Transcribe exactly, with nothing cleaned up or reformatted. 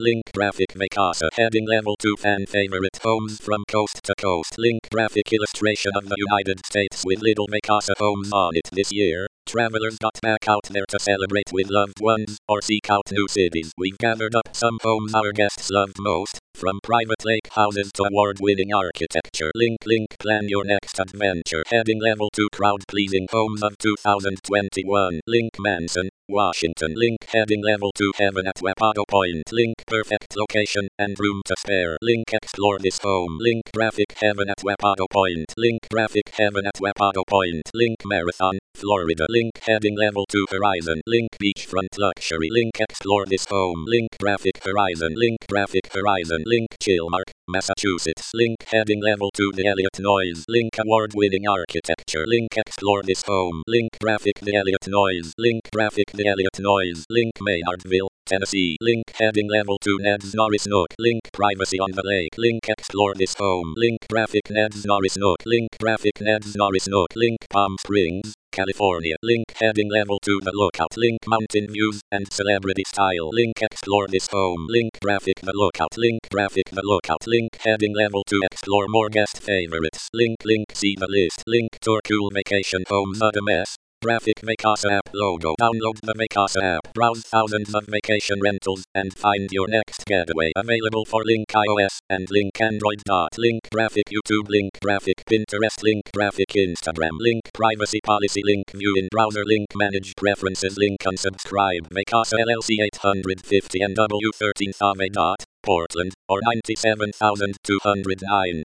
Link graphic Mikasa heading level two fan favorite homes from coast to coast. Link graphic illustration of the United States with little Mikasa homes on it this year. Travelers got back out there to celebrate with loved ones or seek out new cities. We've gathered up some homes our guests loved most, from private lake houses to award-winning architecture. Link Link plan your next adventure. Heading level two crowd-pleasing homes of two thousand twenty-one. Link Manson, Washington. Link heading level two heaven at Wapado Point. Link perfect location and room to spare. Link explore this home. Link graphic heaven at Wapado Point. Link graphic heaven at Wapado Point. Link Marathon, Florida. Link heading level two Horizon. Link beachfront luxury. Link explore this home. Link graphic Horizon. Link graphic Horizon. Link Chilmark, Massachusetts. Link heading level two the Elliott Noise. Link award-winning architecture. Link explore this home. Link graphic the Elliott Noise. Link graphic the Elliott Noise. Link Maynardville, Tennessee. Link heading level two Ned's Norris Nook. Link privacy on the lake. Link explore this home. Link graphic Ned's Norris Nook. Link graphic Ned's Norris Nook. Link Palm Springs, California. Link heading level two the Lookout. Link mountain views and celebrity style. Link explore this home. Link graphic the Lookout. Link graphic the Lookout. Link heading level two explore more guest favorites. Link link see the list. Link tour cool vacation homes not a mess. Graphic Mikasa app logo. Download the Mikasa app. Browse thousands of vacation rentals and find your next getaway. Available for Link iOS and Link Android. Link graphic YouTube. Link graphic Pinterest. Link graphic Instagram. Link privacy policy. Link view in browser. Link manage preferences. Link unsubscribe. Mikasa L L C eight fifty N W thirteen Thame. Portland or ninety-seven thousand two hundred nine.